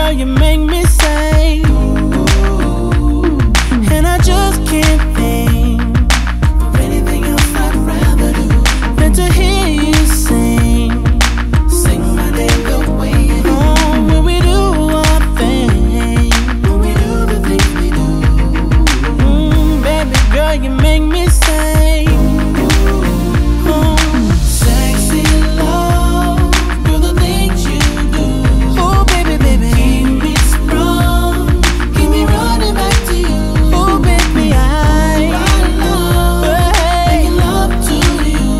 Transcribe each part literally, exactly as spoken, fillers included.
girl, you make me say, and I just can't think of anything else I'd rather do than to hear you sing, sing my name the way you do. Oh, when we do our thing, when we do the things we do. Mm, baby girl, you make me say, oh, sexy love, girl, the things you do. Oh, baby, baby, keep me sprung, keep me running back to you. Oh, baby, I love, making love to you.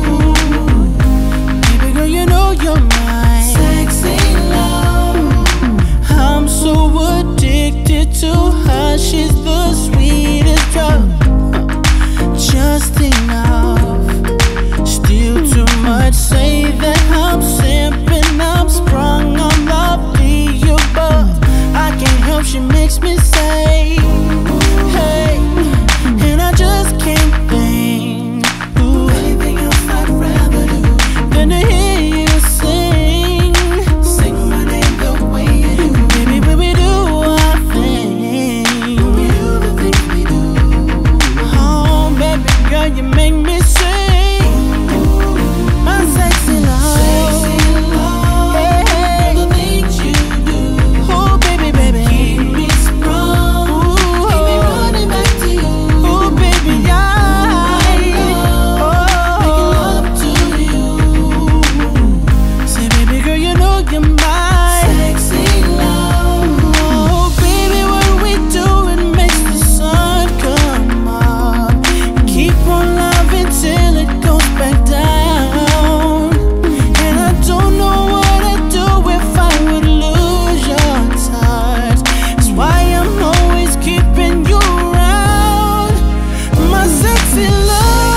Baby girl, you know you're mine. Sexy love, I'm so addicted to her. She's the sweetest drug, just enough, still too much. Say that I'm simping, I'm sprung on lovely above. I can't help, she makes me say, hey, and I just can't think ooh, anything else I'd rather do than to hear you sing, sing my name the way you do. Baby, when we do our thing, when we do the things we do. Oh, baby girl, you make me sing, my sexy love, sexy love, hey, hey. The things you do. Oh, baby, baby, keep me sprung, ooh, keep me running back to you. Oh, baby, I love, making love to you. Say, baby girl, you know you're mine. Sexy love. Oh, baby, what we do, it makes the sun come up. Keep on loving till it goes back down. And I don't know what I'd do if I would lose your touch. That's why I'm always keeping you around, my sexy love.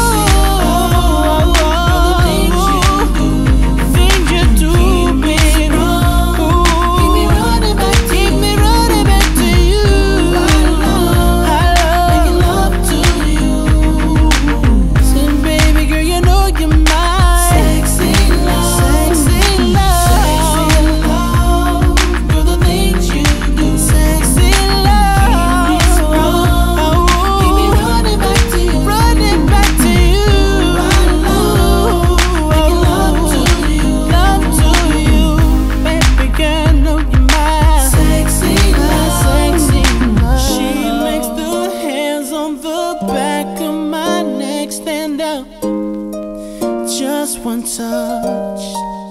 Things you do, baby. Ooh, keep me running back, keep me running back to you. I love, making love to you. Say, baby girl, you know you're mine. Sexy love, sexy love, sexy love, girl, the things you do. Sexy love, keep me sprung, keep me running back to you, running back to you. I love, making love to you, love to you. Baby girl, know you're mine. Sexy love, sexy love. She makes the hands on the back of my neck stand up. Just one touch,